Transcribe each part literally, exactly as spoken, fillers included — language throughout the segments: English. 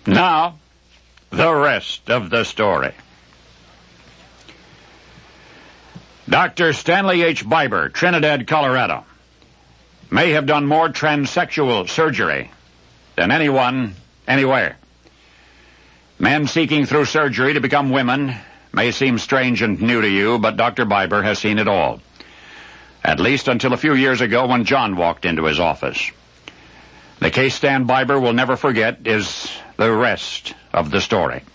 Now, the rest of the story. Doctor Stanley H. Biber, Trinidad, Colorado, may have done more transsexual surgery than anyone, anywhere. Men seeking through surgery to become women may seem strange and new to you, but Doctor Biber has seen it all. At least until a few years ago when John walked into his office. The case Stan Biber will never forget is the rest of the story.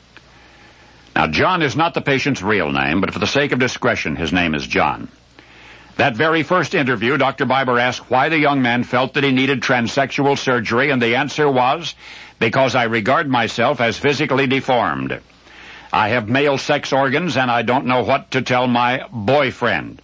Now, John is not the patient's real name, but for the sake of discretion, his name is John. That very first interview, Doctor Biber asked why the young man felt that he needed transsexual surgery, and the answer was, because I regard myself as physically deformed. I have male sex organs, and I don't know what to tell my boyfriend.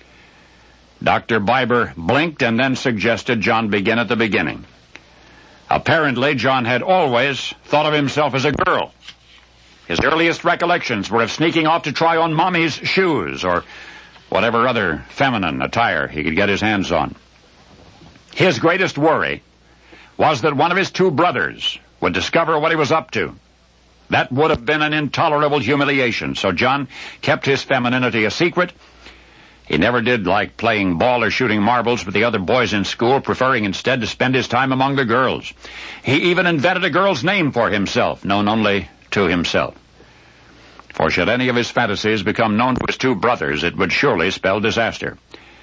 Doctor Biber blinked and then suggested John begin at the beginning. Apparently, John had always thought of himself as a girl. His earliest recollections were of sneaking off to try on Mommy's shoes or whatever other feminine attire he could get his hands on. His greatest worry was that one of his two brothers would discover what he was up to. That would have been an intolerable humiliation, so John kept his femininity a secret. He never did like playing ball or shooting marbles with the other boys in school, preferring instead to spend his time among the girls. He even invented a girl's name for himself, known only to himself. For should any of his fantasies become known to his two brothers, it would surely spell disaster.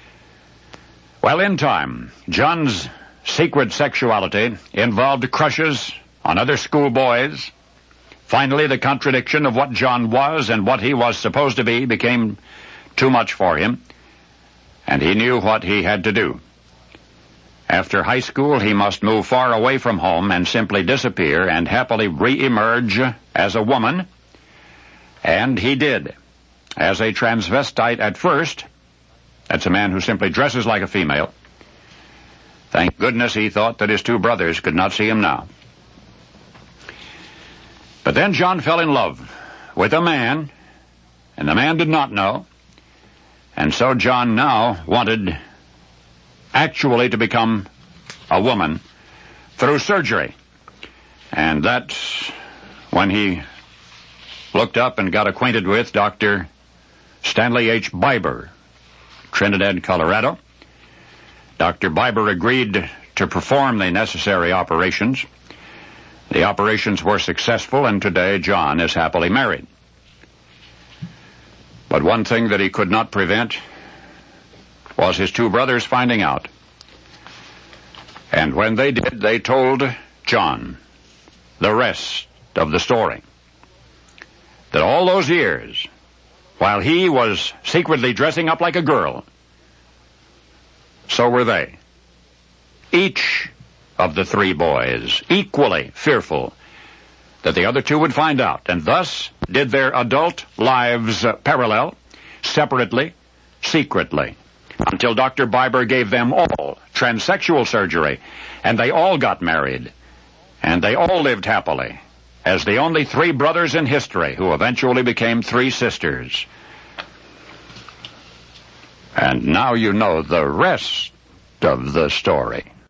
Well, in time, John's secret sexuality involved crushes on other schoolboys. Finally, the contradiction of what John was and what he was supposed to be became too much for him, and he knew what he had to do. After high school, he must move far away from home and simply disappear and happily re-emerge as a woman, and he did. As a transvestite at first, that's a man who simply dresses like a female. Thank goodness he thought that his two brothers could not see him now. But then John fell in love with a man, and the man did not know. And so John now wanted actually to become a woman through surgery. And that's when he looked up and got acquainted with Doctor Stanley H. Biber, Trinidad, Colorado. Doctor Biber agreed to perform the necessary operations. The operations were successful, and today John is happily married. But one thing that he could not prevent was his two brothers finding out. And when they did, they told John the rest of the story. That all those years, while he was secretly dressing up like a girl, so were they. Each of the three boys, equally fearful that the other two would find out, and thus did their adult lives uh, parallel, separately, secretly, until Doctor Biber gave them all transsexual surgery, and they all got married, and they all lived happily, as the only three brothers in history who eventually became three sisters. And now you know the rest of the story.